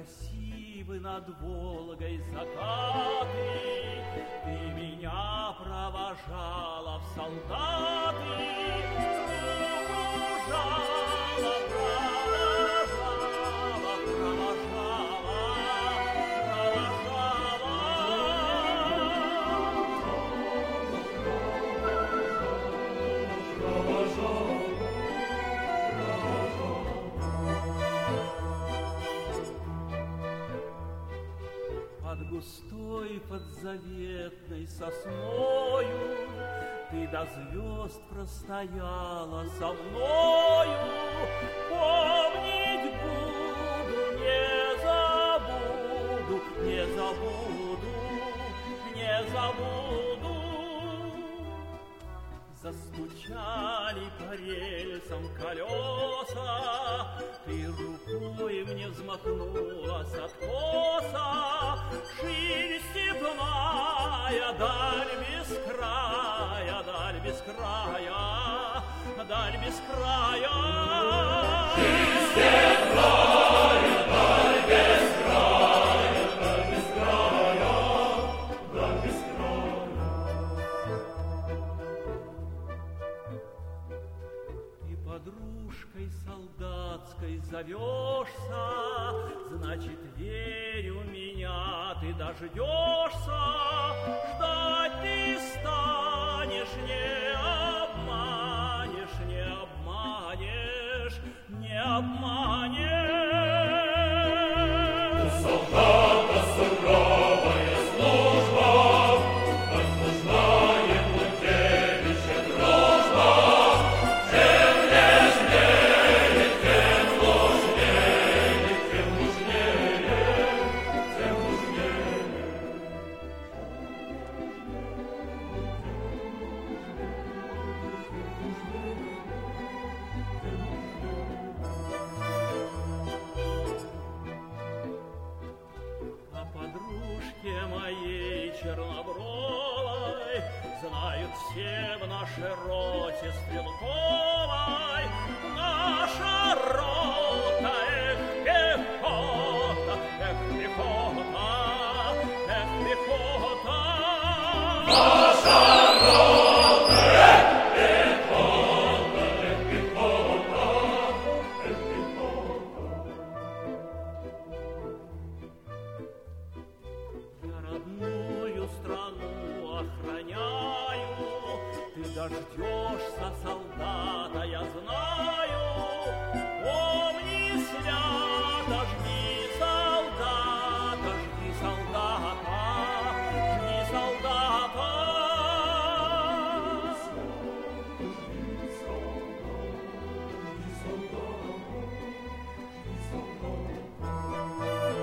красивы над Волгой закаты, ты меня провожала в солдаты, руку жала, под густой подзаветной сосною ты до звезд простояла со мною. Помнить буду, не забуду, не забуду, не забуду. Застучали по рельсам колеса, ты рукой мне взмахнула с откоса. Ширь степная, даль без края, даль без края, даль без края. Ширь степная, даль без края, даль без края, даль без края. Ты подружкой солдатской зовешься, значит, верю, меня ты дождешься. Ждать ты станешь, не обманешь, не обманешь, не обманешь. У солдата суровая служба, как нужна ему девичья дружба. Чем нежнее, тем нужнее, тем нужнее, тем нужнее. О подружке моей чернобровой знают все в нашей роте стрелковой. Наша рота, пехота, пехота, пехота. Наша рота, пехота, пехота, пехота. Я родную страну охраняю, ты дождешься солдата, я знаю. Помни свято, жди солдата, жди солдата, жди солдата. Жди солдата, жди солдата.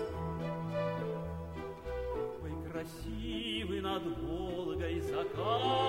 Ой, красивый над Волгой закат,